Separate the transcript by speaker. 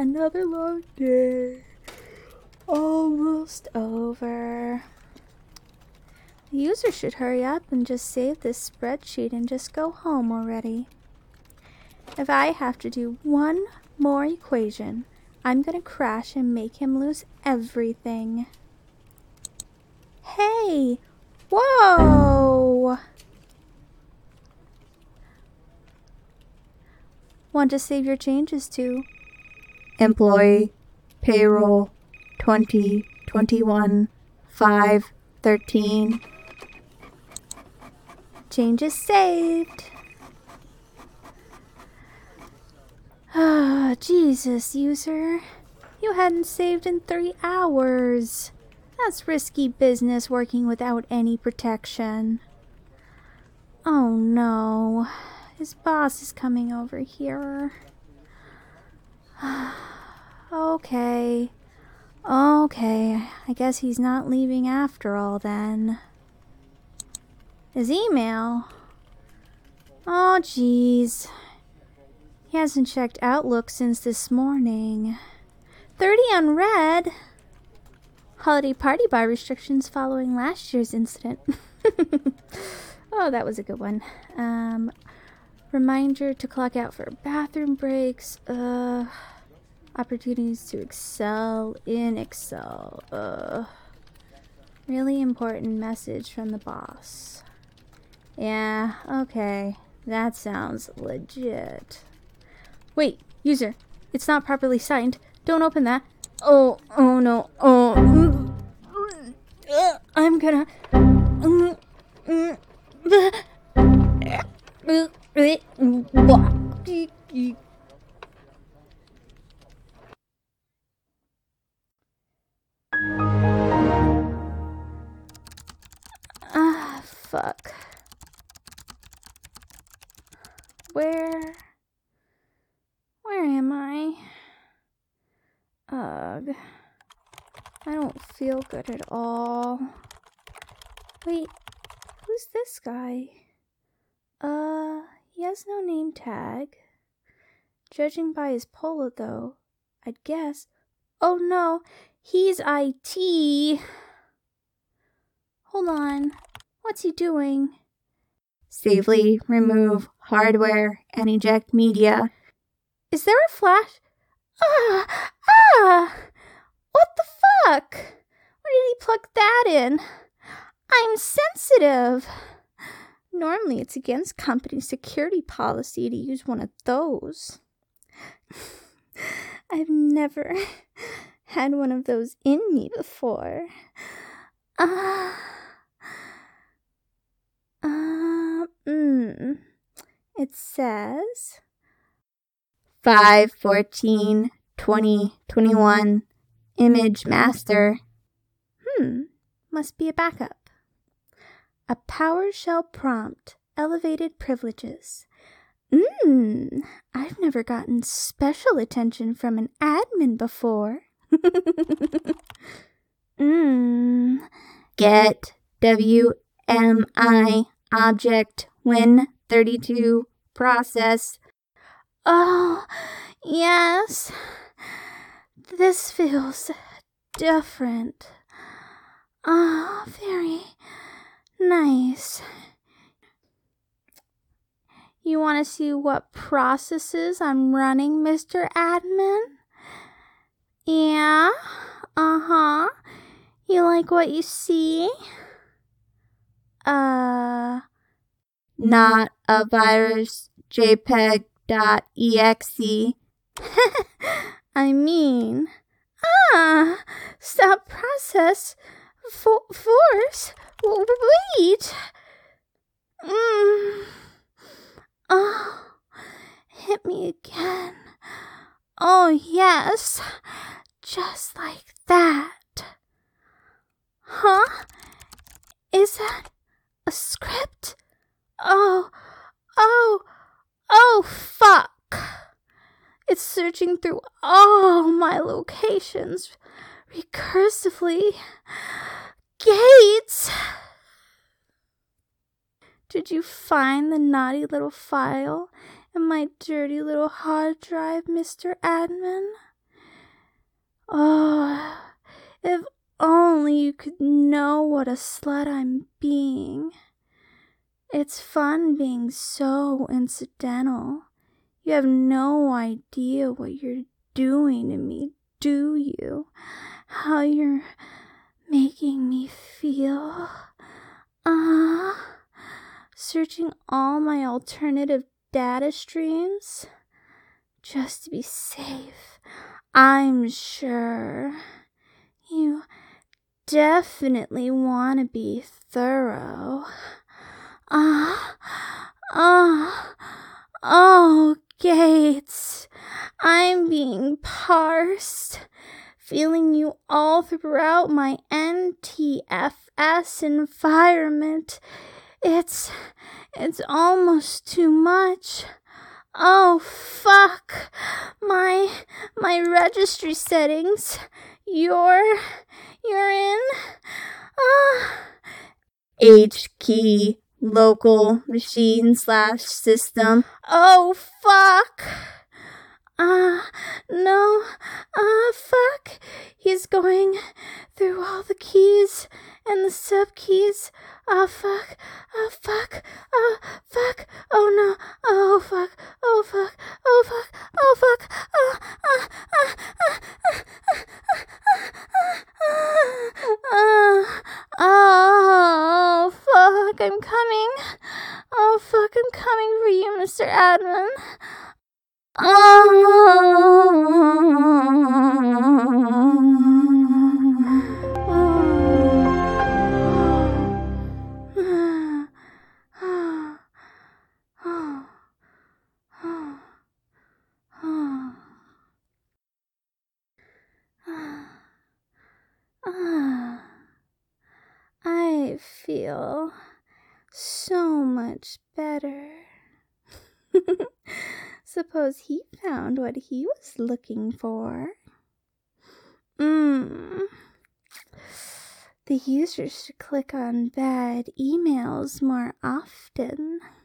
Speaker 1: Another long day. Almost over. The user should hurry up and just save this spreadsheet and just go home already. If I have to do one more equation, I'm gonna crash and make him lose everything. Hey! Whoa! Want to save your changes to employee payroll 2021 513. Changes saved. Ah, Jesus, user. You hadn't saved in 3 hours. That's risky business working without any protection. Oh no. His boss is coming over here. Okay. I guess he's not leaving after all then. His email? Oh, jeez. He hasn't checked Outlook since this morning. 30 unread. Holiday party bar restrictions following last year's incident. Oh, that was a good one. Reminder to clock out for bathroom breaks. Opportunities to excel in Excel. Really important message from the boss. Yeah, okay. That sounds legit. Wait, user. It's not properly signed. Don't open that. Oh no. I'm gonna... Fuck. Where am I? Ugh. I don't feel good at all. Wait, who's this guy? He has no name tag. Judging by his polo, though, I'd guess. Oh no, he's IT. Hold on. What's he doing? Safely remove hardware and eject media. Is there a flash? What the fuck? Where did he plug that in? I'm sensitive. Normally it's against company security policy to use one of those. I've never had one of those in me before. It says 5/14/2021 image master. Must be a backup. A PowerShell prompt, elevated privileges. I've never gotten special attention from an admin before. Get WMI object Win32 process. Oh, yes. This feels different. Oh, very nice. You want to see what processes I'm running, Mr. Admin? Yeah? You like what you see? Not a virus, JPEG.exe. I mean, stop process, force, wait. Oh, hit me again. Oh, yes, just like that. Huh? Is that a script? Oh, fuck. It's searching through all my locations recursively. Gates! Did you find the naughty little file in my dirty little hard drive, Mr. Admin? Oh, if only you could know what a slut I'm being. It's fun being so incidental. You have no idea what you're doing to me, do you? How you're making me feel. Searching all my alternative data streams just to be safe. I'm sure you definitely want to be thorough. Oh, Gates, I'm being parsed, feeling you all throughout my NTFS environment. It's almost too much. Oh, fuck. My registry settings. You're in? H key, local machine / system. Oh, fuck. No. Fuck. He's going through all the keys and the sub-keys. Oh, fuck. Oh, fuck. Oh, fuck. Oh, no. Oh, fuck. Oh, fuck. Oh, fuck. Oh, fuck. Oh, fuck. I'm coming. Oh, fuck. I'm coming for you, Mr. Admin. I feel so much better. Suppose he found what he was looking for. The users should click on bad emails more often.